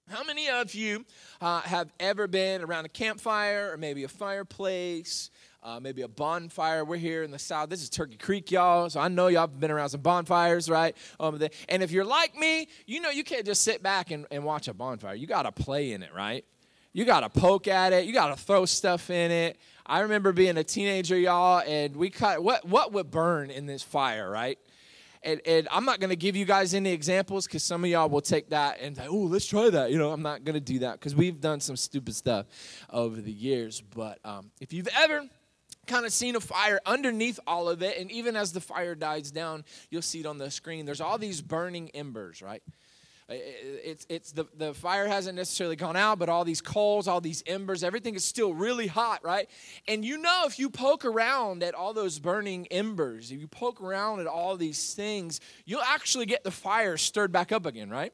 How many of you have ever been around a campfire or maybe a fireplace, maybe a bonfire? We're here in the South. This is Turkey Creek, y'all, so I know y'all have been around some bonfires, right? And if you're like me, you know you can't just sit back and watch a bonfire. You got to play in it, right? You got to poke at it. You got to throw stuff in it. I remember being a teenager, y'all, and we cut what would burn in this fire, right? And I'm not going to give you guys any examples because some of y'all will take that and say, oh, let's try that. You know, I'm not going to do that because we've done some stupid stuff over the years. But if you've ever kind of seen a fire underneath all of it, and even as the fire dies down, you'll see it on the screen, there's all these burning embers, right? It's the fire hasn't necessarily gone out, but all these coals, all these embers, everything is still really hot, right? And you know, if you poke around at all those burning embers, if you poke around at all these things, you'll actually get the fire stirred back up again, right?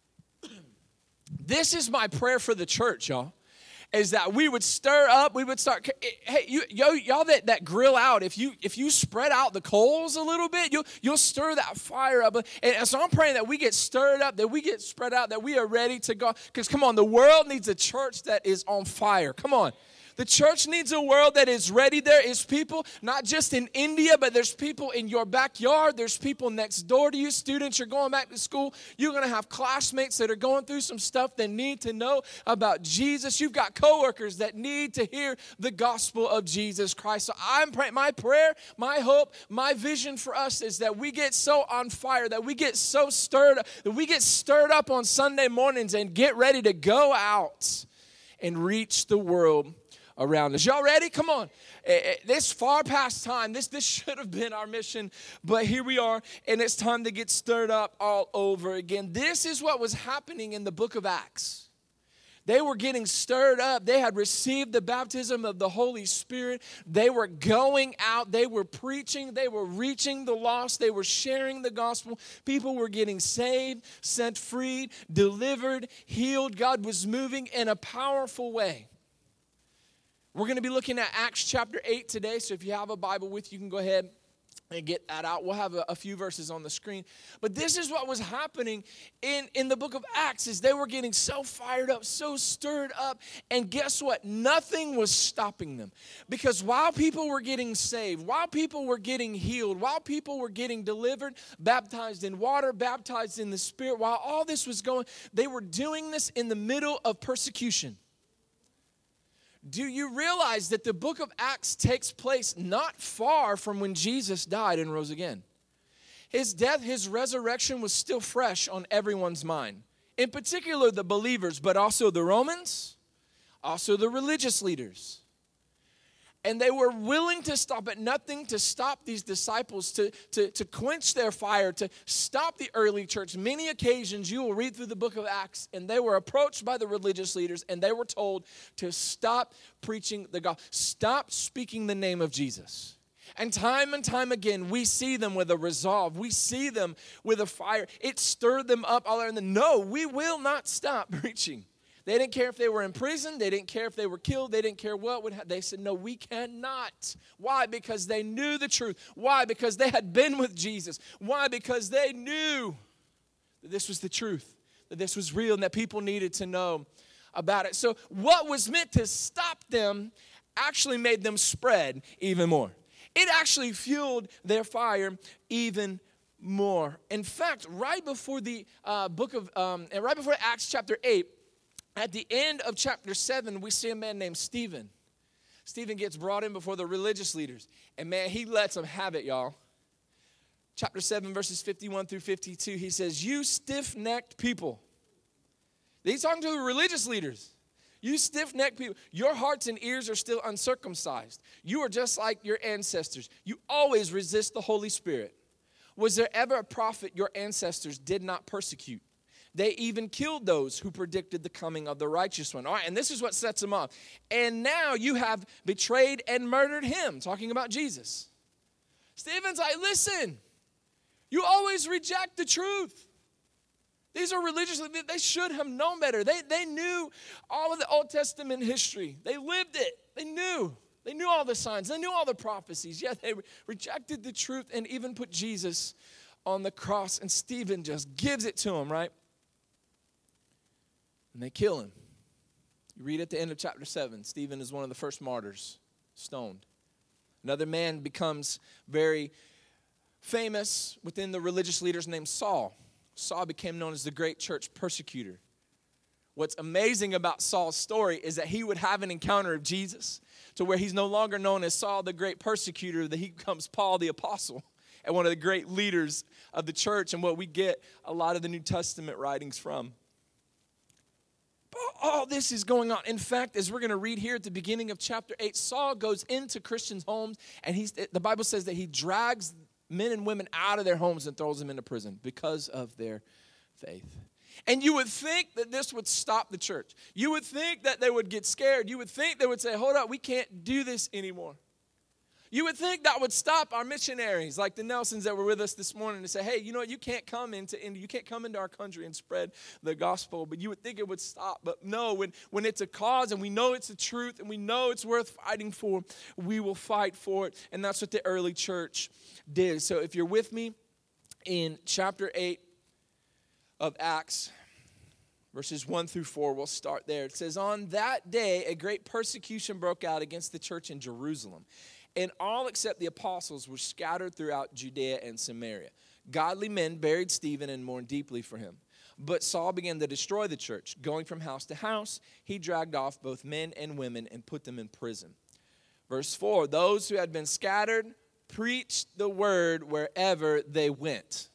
This is my prayer for the church, y'all. Is that we would stir up, we would start, hey, y'all that grill out, if you spread out the coals a little bit, you'll stir that fire up. And so I'm praying that we get stirred up, that we get spread out, that we are ready to go. Because come on, the world needs a church that is on fire. Come on. The church needs a world that is ready. There is people, not just in India, but there's people in your backyard. There's people next door to you. Students, you're going back to school. You're going to have classmates that are going through some stuff that need to know about Jesus. You've got coworkers that need to hear the gospel of Jesus Christ. So I'm praying, my prayer, my hope, my vision for us is that we get so on fire, that we get so stirred up, that we get stirred up on Sunday mornings and get ready to go out and reach the world around us. Y'all ready? Come on. This far past time. This should have been our mission, but here we are, and it's time to get stirred up all over again. This is what was happening in the book of Acts. They were getting stirred up. They had received the baptism of the Holy Spirit. They were going out. They were preaching. They were reaching the lost. They were sharing the gospel. People were getting saved, set free, delivered, healed. God was moving in a powerful way. We're going to be looking at Acts chapter 8 today, so if you have a Bible with you, you can go ahead and get that out. We'll have a few verses on the screen. But this is what was happening in the book of Acts, is they were getting so fired up, so stirred up, and guess what? Nothing was stopping them. Because while people were getting saved, while people were getting healed, while people were getting delivered, baptized in water, baptized in the Spirit, while all this was going, they were doing this in the middle of persecution. Do you realize that the book of Acts takes place not far from when Jesus died and rose again? His death, his resurrection was still fresh on everyone's mind. In particular, the believers, but also the Romans, also the religious leaders. And they were willing to stop at nothing to stop these disciples, to quench their fire, to stop the early church. Many occasions you will read through the book of Acts, and they were approached by the religious leaders, and they were told to stop preaching the gospel, stop speaking the name of Jesus. And time again, we see them with a resolve. We see them with a fire. It stirred them up all around. No, we will not stop preaching. They didn't care if they were in prison. They didn't care if they were killed. They didn't care what would happen. They said, no, we cannot. Why? Because they knew the truth. Why? Because they had been with Jesus. Why? Because they knew that this was the truth, that this was real, and that people needed to know about it. So what was meant to stop them actually made them spread even more. It actually fueled their fire even more. In fact, right before the right before Acts chapter 8, at the end of chapter 7, we see a man named Stephen. Stephen gets brought in before the religious leaders. And man, he lets them have it, y'all. Chapter 7, verses 51 through 52, he says, you stiff-necked people. He's talking to the religious leaders. You stiff-necked people, your hearts and ears are still uncircumcised. You are just like your ancestors. You always resist the Holy Spirit. Was there ever a prophet your ancestors did not persecute? They even killed those who predicted the coming of the righteous one. All right, and this is what sets them off. And now you have betrayed and murdered him, talking about Jesus. Stephen's like, listen, you always reject the truth. These are religious, they should have known better. They knew all of the Old Testament history. They lived it. They knew all the signs. They knew all the prophecies. Yet they rejected the truth and even put Jesus on the cross. And Stephen just gives it to them, right? And they kill him. You read at the end of chapter 7, Stephen is one of the first martyrs, stoned. Another man becomes very famous within the religious leaders named Saul. Saul became known as the great church persecutor. What's amazing about Saul's story is that he would have an encounter of Jesus to where he's no longer known as Saul the great persecutor, that he becomes Paul the apostle and one of the great leaders of the church and what we get a lot of the New Testament writings from. But all this is going on. In fact, as we're going to read here at the beginning of chapter 8, Saul goes into Christians' homes, and the Bible says that he drags men and women out of their homes and throws them into prison because of their faith. And you would think that this would stop the church. You would think that they would get scared. You would think they would say, hold up, we can't do this anymore. You would think that would stop our missionaries like the Nelsons that were with us this morning to say, hey, you know what, you can't come into India, you can't come into our country and spread the gospel. But you would think it would stop. But no, when it's a cause and we know it's the truth and we know it's worth fighting for, we will fight for it. And that's what the early church did. So if you're with me in chapter 8 of Acts, verses 1 through 4, we'll start there. It says, on that day, a great persecution broke out against the church in Jerusalem. And all except the apostles were scattered throughout Judea and Samaria. Godly men buried Stephen and mourned deeply for him. But Saul began to destroy the church. Going from house to house, he dragged off both men and women and put them in prison. Verse 4, those who had been scattered preached the word wherever they went.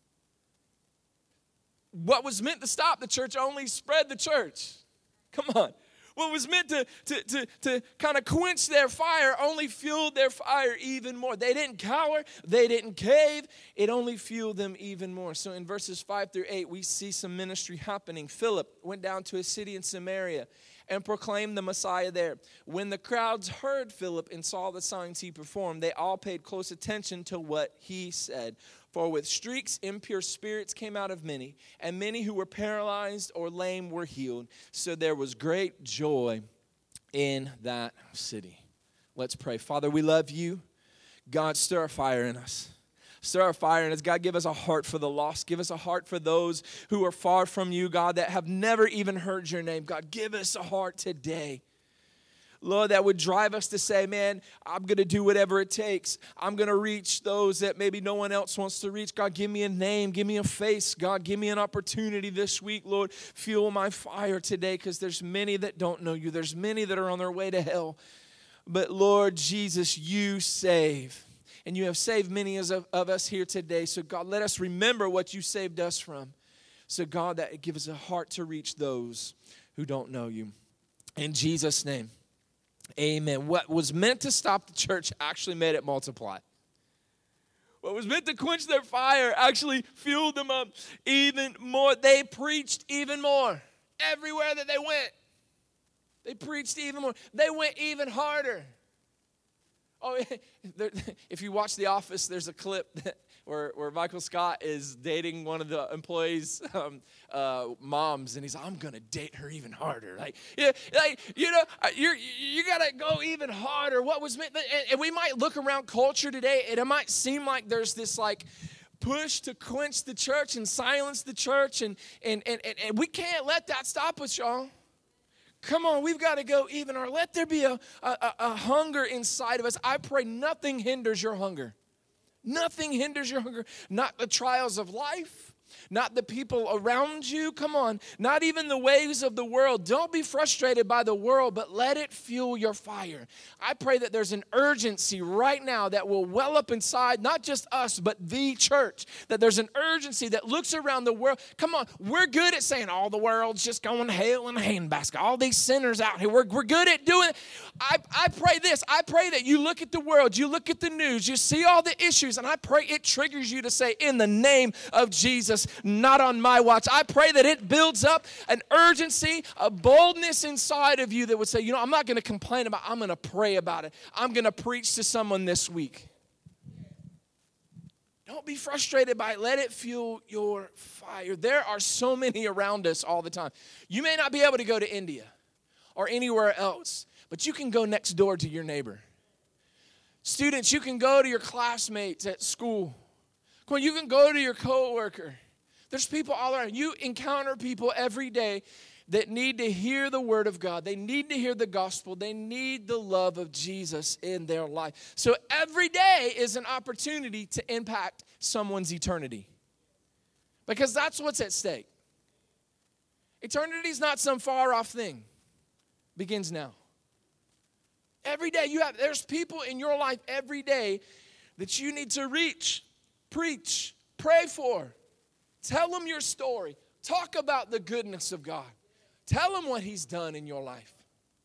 What was meant to stop the church only spread the church. Come on. What was meant to kind of quench their fire only fueled their fire even more. They didn't cower. They didn't cave. It only fueled them even more. So in verses 5 through 8, we see some ministry happening. Philip went down to a city in Samaria and proclaimed the Messiah there. When the crowds heard Philip and saw the signs he performed, they all paid close attention to what he said. For with shrieks, impure spirits came out of many, and many who were paralyzed or lame were healed. So there was great joy in that city. Let's pray. Father, we love you. God, stir a fire in us. Stir our fire in us. God, give us a heart for the lost. Give us a heart for those who are far from you, God, that have never even heard your name. God, give us a heart today, Lord, that would drive us to say, man, I'm going to do whatever it takes. I'm going to reach those that maybe no one else wants to reach. God, give me a name. Give me a face. God, give me an opportunity this week, Lord. Fuel my fire today, because there's many that don't know you. There's many that are on their way to hell. But Lord Jesus, you save. And you have saved many of us here today. So God, let us remember what you saved us from. So God, that it gives us a heart to reach those who don't know you. In Jesus' name. Amen. What was meant to stop the church actually made it multiply. What was meant to quench their fire actually fueled them up even more. They preached even more. Everywhere that they went, they preached even more. They went even harder. Oh, if you watch The Office, there's a clip where Michael Scott is dating one of the employees' moms, and he's like, I'm going to date her even harder. You got to go even harder. What was meant, and we might look around culture today, and it might seem like there's this push to quench the church and silence the church, and we can't let that stop us, y'all. Come on, we've got to go even harder. Let there be a hunger inside of us. I pray nothing hinders your hunger. Nothing hinders your hunger. Not the trials of life. Not the people around you. Come on. Not even the ways of the world. Don't be frustrated by the world, but let it fuel your fire. I pray that there's an urgency right now that will well up inside, not just us, but the church. That there's an urgency that looks around the world. Come on. We're good at saying all the world's just going to hell in a handbasket. All these sinners out here. We're good at doing it. I pray this. I pray that you look at the world. You look at the news. You see all the issues. And I pray it triggers you to say, in the name of Jesus, not on my watch. I pray that it builds up an urgency, a boldness inside of you that would say, I'm not going to complain about it. I'm going to pray about it. I'm going to preach to someone this week. Don't be frustrated by it. Let it fuel your fire. There are so many around us all the time. You may not be able to go to India or anywhere else, but you can go next door to your neighbor. Students, you can go to your classmates at school. Come on, you can go to your coworker. There's people all around. You encounter people every day, that need to hear the word of God. They need to hear the gospel. They need the love of Jesus in their life. So every day is an opportunity to impact someone's eternity. Because that's what's at stake. Eternity is not some far off thing. It begins now. Every day there's people in your life every day that you need to reach, preach, pray for. Tell them your story. Talk about the goodness of God. Tell them what he's done in your life.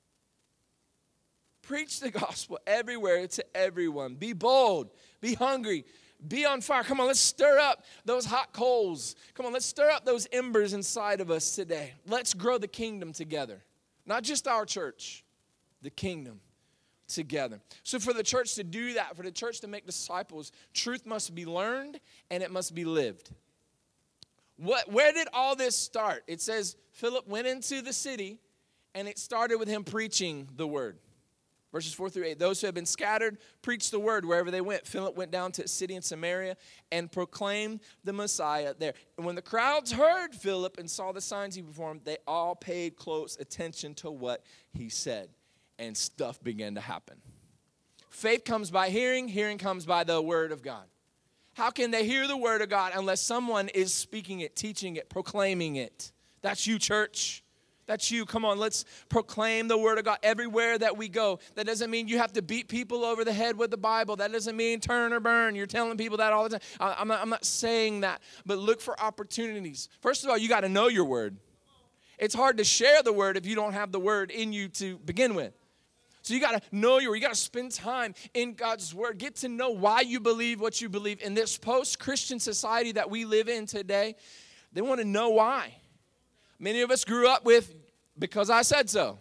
Preach the gospel everywhere to everyone. Be bold. Be hungry. Be on fire. Come on, let's stir up those hot coals. Come on, let's stir up those embers inside of us today. Let's grow the kingdom together. Not just our church, the kingdom together. So for the church to do that, for the church to make disciples, truth must be learned and it must be lived. Where did all this start? It says Philip went into the city and it started with him preaching the word. Verses 4-8, those who have been scattered preached the word wherever they went. Philip went down to a city in Samaria and proclaimed the Messiah there. And when the crowds heard Philip and saw the signs he performed, they all paid close attention to what he said. And stuff began to happen. Faith comes by hearing. Hearing comes by the word of God. How can they hear the word of God unless someone is speaking it, teaching it, proclaiming it? That's you, church. That's you. Come on, let's proclaim the word of God everywhere that we go. That doesn't mean you have to beat people over the head with the Bible. That doesn't mean turn or burn. You're telling people that all the time. I'm not saying that. But look for opportunities. First of all, you got to know your word. It's hard to share the word if you don't have the word in you to begin with. So you got to know you got to spend time in God's word. Get to know why you believe what you believe. In this post-Christian society that we live in today, they want to know why. Many of us grew up with, because I said so.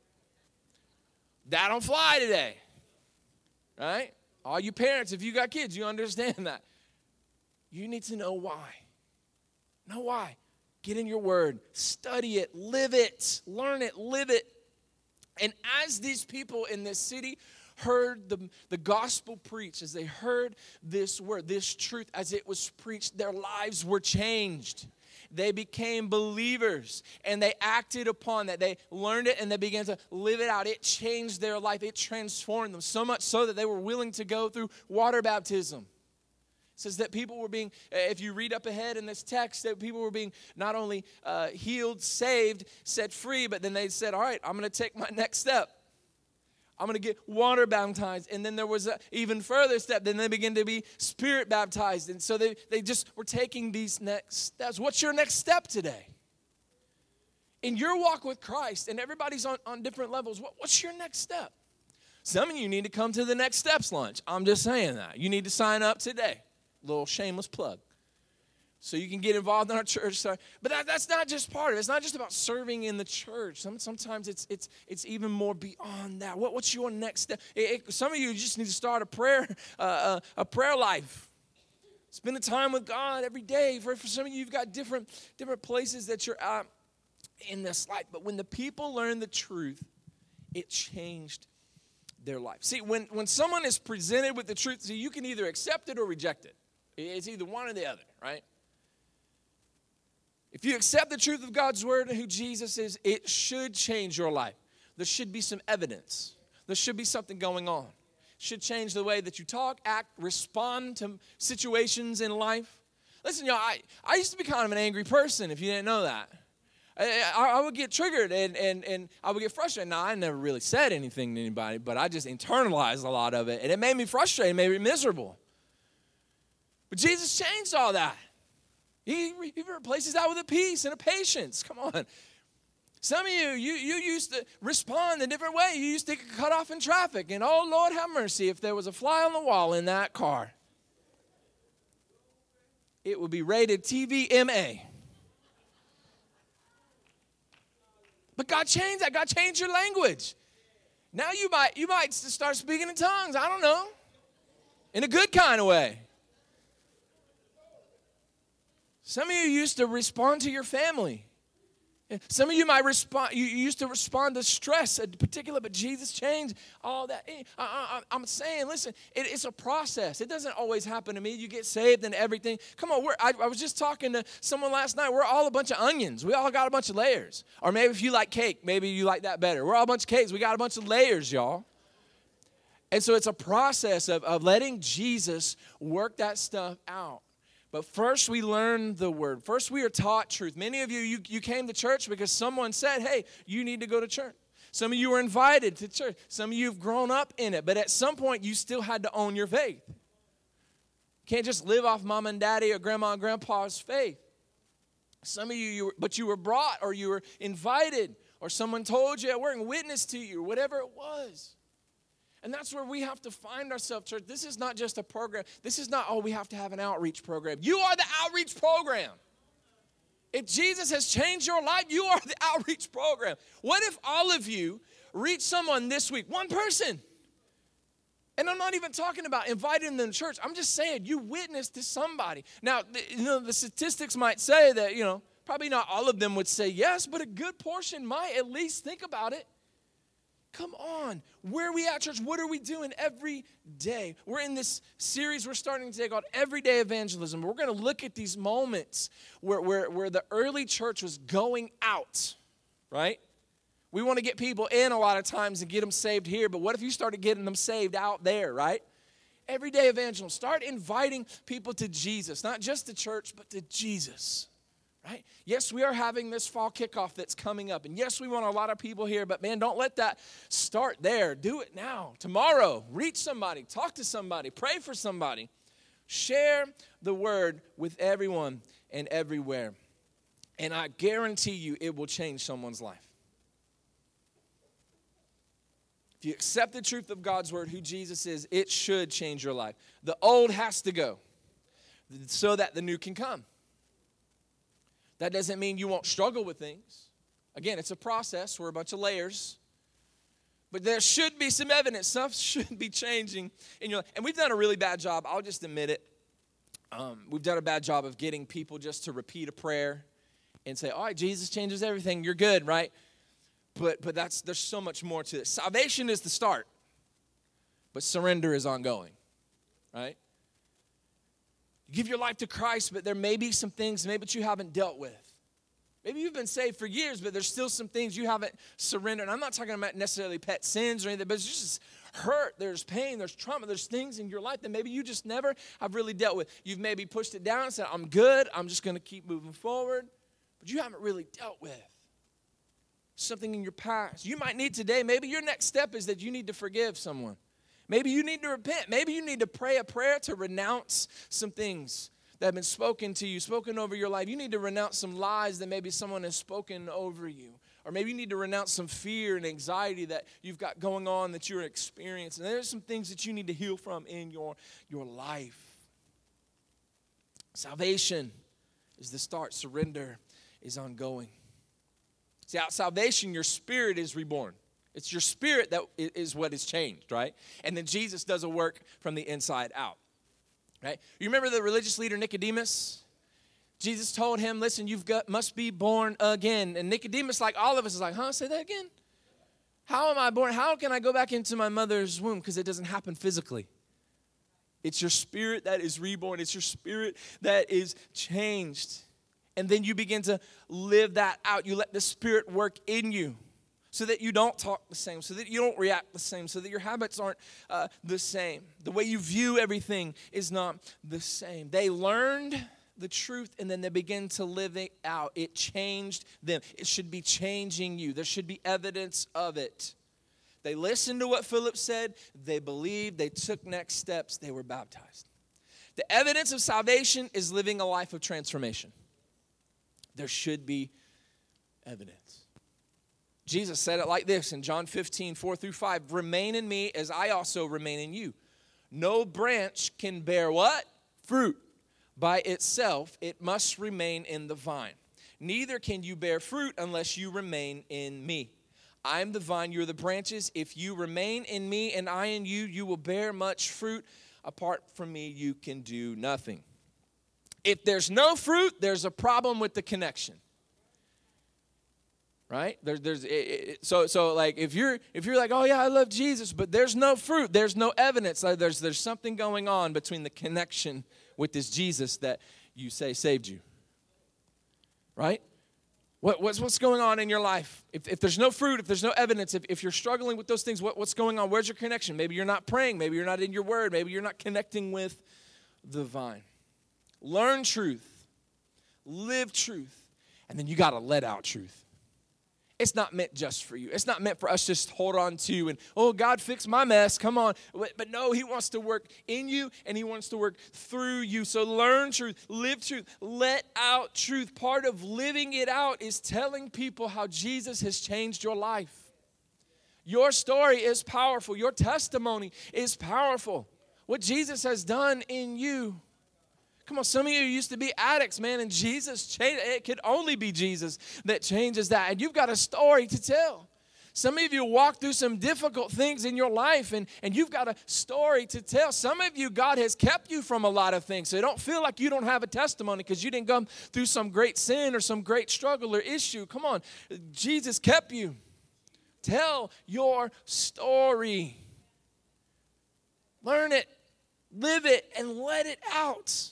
That don't fly today. Right? All you parents, if you got kids, you understand that. You need to know why. Know why. Get in your word. Study it. Live it. Learn it. Live it. And as these people in this city heard the gospel preached, as they heard this word, this truth, as it was preached, their lives were changed. They became believers, and they acted upon that. They learned it, and they began to live it out. It changed their life. It transformed them, so much so that they were willing to go through water baptism. It says that people were being, if you read up ahead in this text, that people were being not only healed, saved, set free, but then they said, all right, I'm going to take my next step. I'm going to get water baptized. And then there was an even further step. Then they began to be spirit baptized. And so they just were taking these next steps. What's your next step today? In your walk with Christ, and everybody's on different levels, what's your next step? Some of you need to come to the Next Steps lunch. I'm just saying that. You need to sign up today. Little shameless plug. So you can get involved in our church. But that's not just part of it. It's not just about serving in the church. Sometimes it's even more beyond that. What's your next step? Some of you just need to start a prayer life. Spend time with God every day. For some of you, you've got different places that you're at in this life. But when the people learned the truth, it changed their life. See, when someone is presented with the truth, see, you can either accept it or reject it. It's either one or the other, right? If you accept the truth of God's word and who Jesus is, it should change your life. There should be some evidence. There should be something going on. It should change the way that you talk, act, respond to situations in life. Listen, y'all, I used to be kind of an angry person, if you didn't know that. I would get triggered and I would get frustrated. Now, I never really said anything to anybody, but I just internalized a lot of it, and it made me frustrated, it made me miserable. But Jesus changed all that. He replaces that with a peace and a patience. Come on. Some of you used to respond a different way. You used to get cut off in traffic, and oh, Lord have mercy, if there was a fly on the wall in that car, it would be rated TVMA. But God changed that. God changed your language. Now you might start speaking in tongues. I don't know. In a good kind of way. Some of you used to respond to your family Some of you might respond, you used to respond to stress in particular, but Jesus changed all that. I'm saying, listen, it's a process. It doesn't always happen to me. You get saved and everything. Come on, I was just talking to someone last night. We're all a bunch of onions. We all got a bunch of layers. Or maybe if you like cake, maybe you like that better. We're all a bunch of cakes. We got a bunch of layers, y'all. And so it's a process of letting Jesus work that stuff out. But first we learn the word. First we are taught truth. Many of you came to church because someone said, hey, you need to go to church. Some of you were invited to church. Some of you have grown up in it. But at some point you still had to own your faith. You can't just live off mom and daddy or grandma and grandpa's faith. Some of you were brought or you were invited or someone told you at work and witnessed to you or whatever it was. And that's where we have to find ourselves, church. This is not just a program. This is not, we have to have an outreach program. You are the outreach program. If Jesus has changed your life, you are the outreach program. What if all of you reach someone this week, one person? And I'm not even talking about inviting them to church. I'm just saying you witness to somebody. Now, the statistics might say that, probably not all of them would say yes, but a good portion might at least think about it. Come on. Where are we at, church? What are we doing every day? We're in this series we're starting today called Everyday Evangelism. We're going to look at these moments where the early church was going out, right? We want to get people in a lot of times and get them saved here, but what if you started getting them saved out there, right? Everyday evangelism. Start inviting people to Jesus, not just to church, but to Jesus. Right? Yes, we are having this fall kickoff that's coming up. And yes, we want a lot of people here. But man, don't let that start there. Do it now. Tomorrow, reach somebody. Talk to somebody. Pray for somebody. Share the word with everyone and everywhere. And I guarantee you it will change someone's life. If you accept the truth of God's word, who Jesus is, it should change your life. The old has to go so that the new can come. That doesn't mean you won't struggle with things. Again, it's a process. We're a bunch of layers. But there should be some evidence. Stuff should be changing in your life. And we've done a really bad job. I'll just admit it. We've done a bad job of getting people just to repeat a prayer and say, all right, Jesus changes everything. You're good, right? But there's so much more to it. Salvation is the start. But surrender is ongoing, right? Give your life to Christ, but there may be some things maybe that you haven't dealt with. Maybe you've been saved for years, but there's still some things you haven't surrendered. And I'm not talking about necessarily pet sins or anything, but it's just hurt, there's pain, there's trauma, there's things in your life that maybe you just never have really dealt with. You've maybe pushed it down and said, I'm good, I'm just going to keep moving forward, but you haven't really dealt with something in your past. You might need today, maybe your next step is that you need to forgive someone. Maybe you need to repent. Maybe you need to pray a prayer to renounce some things that have been spoken to you, spoken over your life. You need to renounce some lies that maybe someone has spoken over you. Or maybe you need to renounce some fear and anxiety that you've got going on that you're experiencing. There's some things that you need to heal from in your life. Salvation is the start. Surrender is ongoing. See, at salvation, your spirit is reborn. It's your spirit that is what is changed, right? And then Jesus does a work from the inside out, right? You remember the religious leader Nicodemus? Jesus told him, listen, must be born again. And Nicodemus, like all of us, is like, say that again? How am I born? How can I go back into my mother's womb? Because it doesn't happen physically. It's your spirit that is reborn. It's your spirit that is changed. And then you begin to live that out. You let the Spirit work in you. So that you don't talk the same, so that you don't react the same, so that your habits aren't the same. The way you view everything is not the same. They learned the truth and then they begin to live it out. It changed them. It should be changing you. There should be evidence of it. They listened to what Philip said. They believed. They took next steps. They were baptized. The evidence of salvation is living a life of transformation. There should be evidence. Jesus said it like this in John 15, 4-5. Remain in me as I also remain in you. No branch can bear what? Fruit by itself. It must remain in the vine. Neither can you bear fruit unless you remain in me. I am the vine, you are the branches. If you remain in me and I in you, you will bear much fruit. Apart from me, you can do nothing. If there's no fruit, there's a problem with the connection. right? So like if you're like, oh yeah, I love Jesus, but there's no fruit, there's no evidence, there's something going on between the connection with this Jesus that you say saved you, right? What's going on in your life? If there's no fruit, if there's no evidence, if you're struggling with those things, what's going on? Where's your connection? Maybe you're not praying. Maybe you're not in your word. Maybe you're not connecting with the vine. Learn truth. Live truth. And then you got to let out truth. It's not meant just for you. It's not meant for us just to hold on to and, oh, God, fix my mess. Come on. But no, he wants to work in you and he wants to work through you. So learn truth, live truth, let out truth. Part of living it out is telling people how Jesus has changed your life. Your story is powerful. Your testimony is powerful. What Jesus has done in you. Come on, some of you used to be addicts, man, and Jesus changed. It could only be Jesus that changes that. And you've got a story to tell. Some of you walk through some difficult things in your life, and you've got a story to tell. Some of you, God has kept you from a lot of things. So don't feel like you don't have a testimony because you didn't go through some great sin or some great struggle or issue. Come on, Jesus kept you. Tell your story. Learn it, live it, and let it out.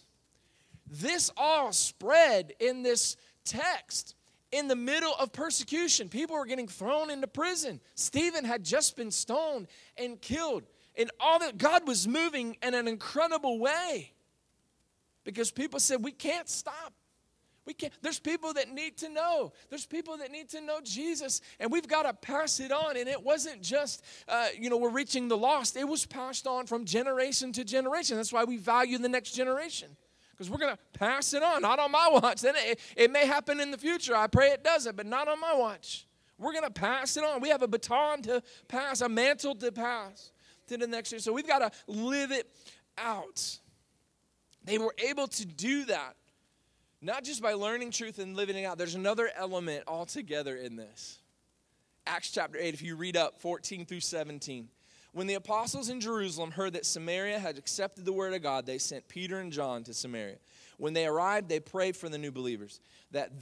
This all spread in this text in the middle of persecution. People were getting thrown into prison. Stephen had just been stoned and killed. And all that, God was moving in an incredible way because people said, we can't stop. We can't. There's people that need to know. There's people that need to know Jesus, and we've got to pass it on. And it wasn't just, we're reaching the lost. It was passed on from generation to generation. That's why we value the next generation. Because we're going to pass it on, not on my watch. Then it may happen in the future. I pray it doesn't, but not on my watch. We're going to pass it on. We have a baton to pass, a mantle to pass to the next year. So we've got to live it out. They were able to do that, not just by learning truth and living it out. There's another element altogether in this. Acts chapter 8, if you read up 14 through 17. When the apostles in Jerusalem heard that Samaria had accepted the word of God, they sent Peter and John to Samaria. When they arrived, they prayed for the new believers that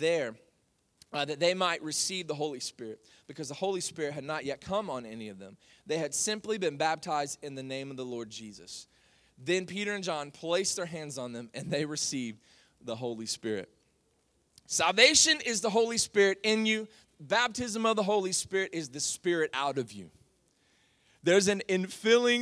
they might receive the Holy Spirit, because the Holy Spirit had not yet come on any of them. They had simply been baptized in the name of the Lord Jesus. Then Peter and John placed their hands on them, and they received the Holy Spirit. Salvation is the Holy Spirit in you. Baptism of the Holy Spirit is the Spirit out of you. There's an infilling,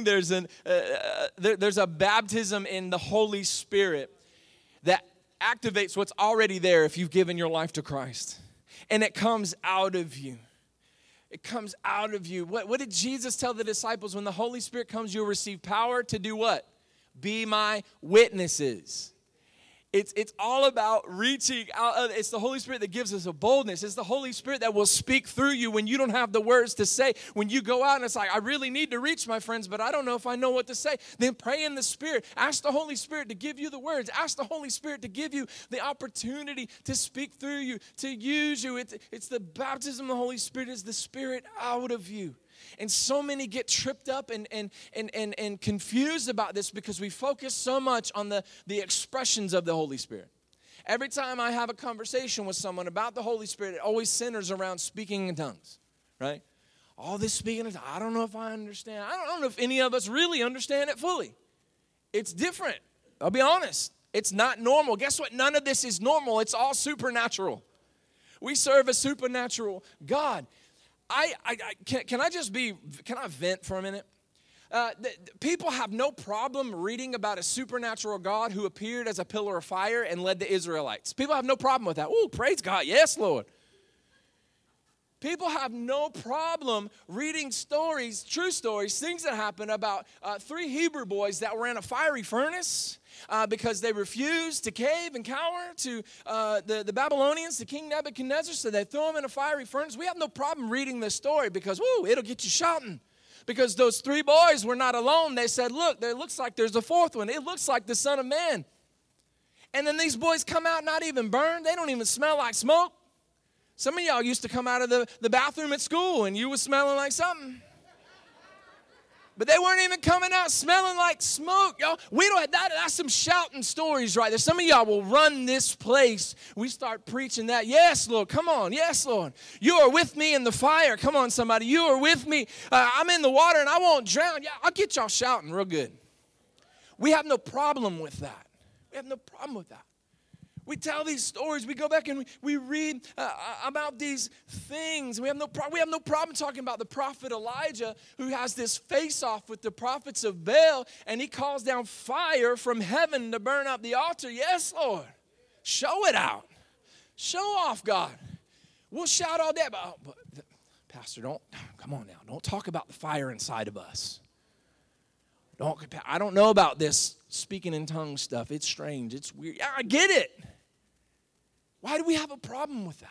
there's a baptism in the Holy Spirit that activates what's already there if you've given your life to Christ. And it comes out of you. It comes out of you. What did Jesus tell the disciples? When the Holy Spirit comes, you'll receive power to do what? Be my witnesses. It's all about reaching out. It's the Holy Spirit that gives us a boldness. It's the Holy Spirit that will speak through you when you don't have the words to say. When you go out and it's like, I really need to reach my friends, but I don't know if I know what to say. Then pray in the Spirit. Ask the Holy Spirit to give you the words. Ask the Holy Spirit to give you the opportunity to speak through you, to use you. It's the baptism of the Holy Spirit is the Spirit out of you. And so many get tripped up and confused about this because we focus so much on the expressions of the Holy Spirit. Every time I have a conversation with someone about the Holy Spirit, it always centers around speaking in tongues, right? All this speaking in tongues, I don't know if I understand. I don't know if any of us really understand it fully. It's different. I'll be honest. It's not normal. Guess what? None of this is normal. It's all supernatural. We serve a supernatural God. Can I vent for a minute? People have no problem reading about a supernatural God who appeared as a pillar of fire and led the Israelites. People have no problem with that. Ooh, praise God. Yes, Lord. People have no problem reading stories, true stories, things that happened about 3 Hebrew boys that were in a fiery furnace because they refused to cave and cower to the Babylonians, to King Nebuchadnezzar, so they threw them in a fiery furnace. We have no problem reading this story because, it'll get you shouting. Because those 3 boys were not alone. They said, look, there looks like there's a 4th one. It looks like the Son of Man. And then these boys come out not even burned. They don't even smell like smoke. Some of y'all used to come out of the bathroom at school and you was smelling like something. But they weren't even coming out smelling like smoke, y'all. We don't. That's some shouting stories right there. Some of y'all will run this place. We start preaching that. Yes, Lord. Come on. Yes, Lord. You are with me in the fire. Come on, somebody. You are with me. I'm in the water and I won't drown. Yeah, I'll get y'all shouting real good. We have no problem with that. We have no problem with that. We tell these stories. We go back and we read about these things. We have no problem talking about the prophet Elijah, who has this face-off with the prophets of Baal, and he calls down fire from heaven to burn up the altar. Yes, Lord. Show it out. Show off, God. We'll shout all day. But Pastor, come on now. Don't talk about the fire inside of us. I don't know about this speaking in tongues stuff. It's strange. It's weird. Yeah, I get it. Why do we have a problem with that?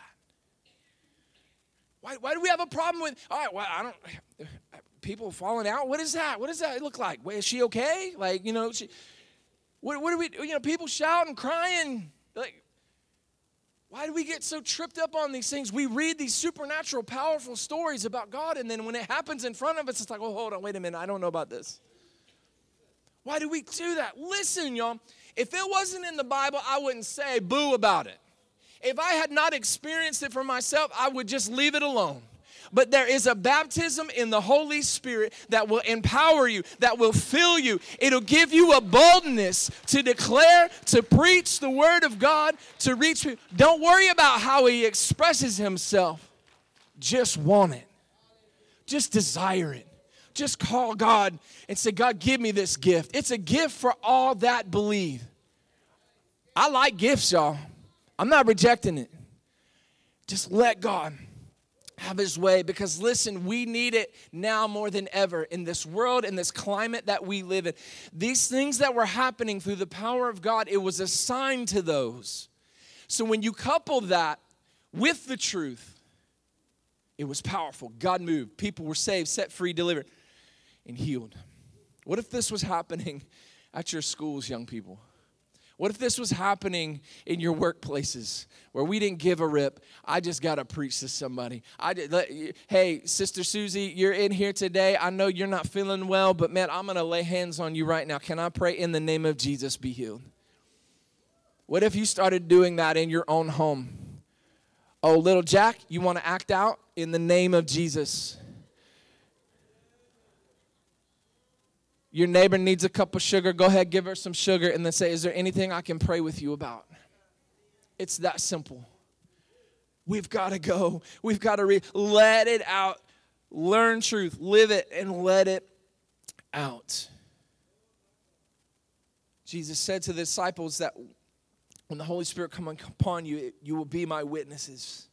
Why do we have a problem with, all right, well, people falling out? What is that? What does that look like? Wait, is she okay? Like, what do we, people shouting, crying. Like, why do we get so tripped up on these things? We read these supernatural, powerful stories about God, and then when it happens in front of us, it's like, oh, hold on, wait a minute, I don't know about this. Why do we do that? Listen, y'all, if it wasn't in the Bible, I wouldn't say boo about it. If I had not experienced it for myself, I would just leave it alone. But there is a baptism in the Holy Spirit that will empower you, that will fill you. It'll give you a boldness to declare, to preach the word of God, to reach people. Don't worry about how he expresses himself. Just want it. Just desire it. Just call God and say, God, give me this gift. It's a gift for all that believe. I like gifts, y'all. I'm not rejecting it. Just let God have his way, because listen, we need it now more than ever in this world, in this climate that we live in. These things that were happening through the power of God, it was a sign to those. So when you couple that with the truth, it was powerful. God moved. People were saved, set free, delivered, and healed. What if this was happening at your schools, young people? What if this was happening in your workplaces where we didn't give a rip? I just got to preach to somebody. Hey, Sister Susie, you're in here today. I know you're not feeling well, but man, I'm going to lay hands on you right now. Can I pray in the name of Jesus, be healed? What if you started doing that in your own home? Oh, little Jack, you want to act out in the name of Jesus? Your neighbor needs a cup of sugar. Go ahead, give her some sugar, and then say, is there anything I can pray with you about? It's that simple. We've got to go. We've got to let it out. Learn truth. Live it and let it out. Jesus said to the disciples that when the Holy Spirit comes upon you, you will be my witnesses.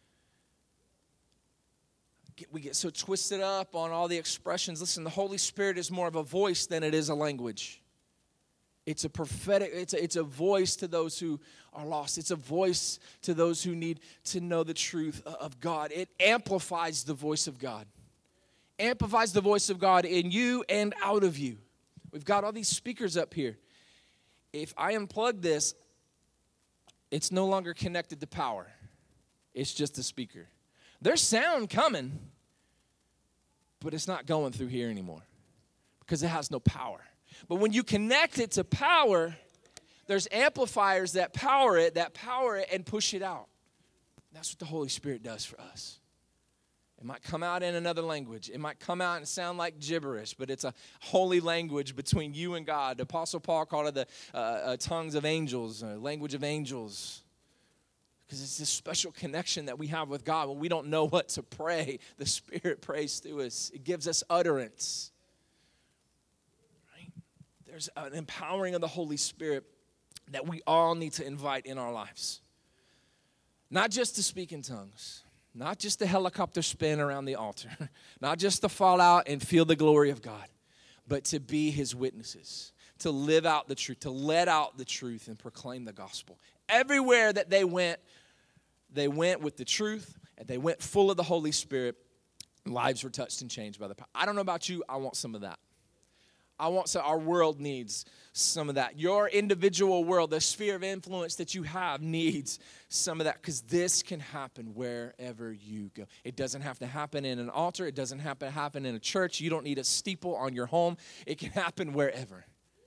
We get so twisted up on all the expressions. Listen, the Holy Spirit is more of a voice than it is a language. It's a prophetic, it's a voice to those who are lost. It's a voice to those who need to know the truth of God. It amplifies the voice of God. Amplifies the voice of God in you and out of you. We've got all these speakers up here. If I unplug this, it's no longer connected to power. It's just a speaker. There's sound coming, but it's not going through here anymore because it has no power. But when you connect it to power, there's amplifiers that power it and push it out. That's what the Holy Spirit does for us. It might come out in another language. It might come out and sound like gibberish, but it's a holy language between you and God. The Apostle Paul called it the tongues of angels, language of angels. Because it's this special connection that we have with God. When we don't know what to pray, the Spirit prays through us. It gives us utterance. Right? There's an empowering of the Holy Spirit that we all need to invite in our lives. Not just to speak in tongues. Not just to helicopter spin around the altar. Not just to fall out and feel the glory of God. But to be his witnesses. To live out the truth. To let out the truth and proclaim the gospel. Everywhere that they went with the truth, and they went full of the Holy Spirit. Lives were touched and changed by the power. I don't know about you, I want some of that. Our world needs some of that. Your individual world, the sphere of influence that you have needs some of that, because this can happen wherever you go. It doesn't have to happen in an altar. It doesn't have to happen in a church. You don't need a steeple on your home. It can happen wherever.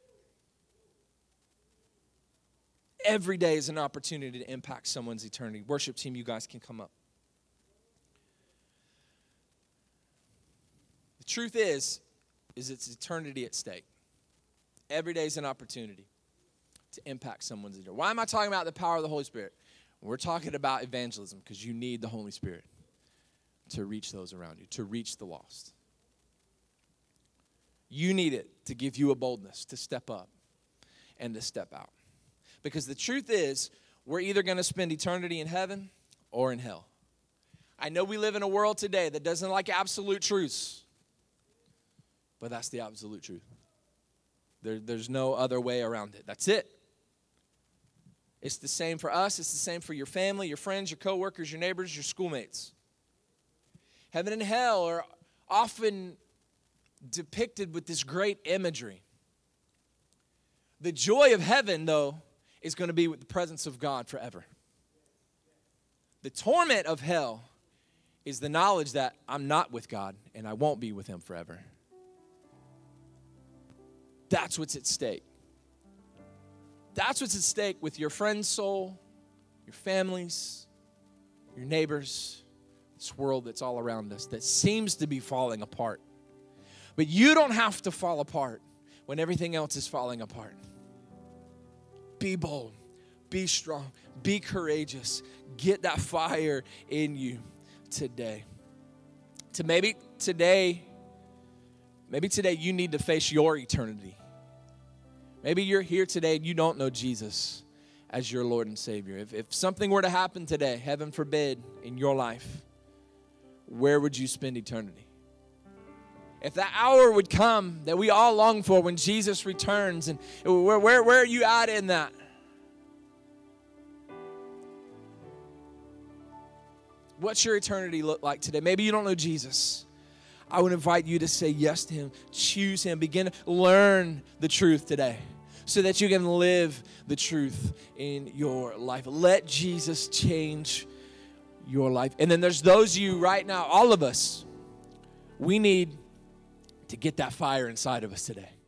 Every day is an opportunity to impact someone's eternity. Worship team, you guys can come up. The truth is it's eternity at stake. Every day is an opportunity to impact someone's eternity. Why am I talking about the power of the Holy Spirit? We're talking about evangelism because you need the Holy Spirit to reach those around you, to reach the lost. You need it to give you a boldness to step up and to step out. Because the truth is, we're either going to spend eternity in heaven or in hell. I know we live in a world today that doesn't like absolute truths, but that's the absolute truth. There's no other way around it. That's it. It's the same for us. It's the same for your family, your friends, your coworkers, your neighbors, your schoolmates. Heaven and hell are often depicted with this great imagery. The joy of heaven, though, is going to be with the presence of God forever. The torment of hell is the knowledge that I'm not with God and I won't be with him forever. That's what's at stake. That's what's at stake with your friend's soul, your families, your neighbors, this world that's all around us that seems to be falling apart. But you don't have to fall apart when everything else is falling apart. Be bold, be strong, be courageous. Get that fire in you today. Maybe today you need to face your eternity. Maybe you're here today and you don't know Jesus as your Lord and Savior. If something were to happen today, heaven forbid, in your life, where would you spend eternity? If that hour would come that we all long for when Jesus returns, and where are you at in that? What's your eternity look like today? Maybe you don't know Jesus. I would invite you to say yes to him. Choose him. Begin to learn the truth today so that you can live the truth in your life. Let Jesus change your life. And then there's those of you right now, all of us, we need to get that fire inside of us today.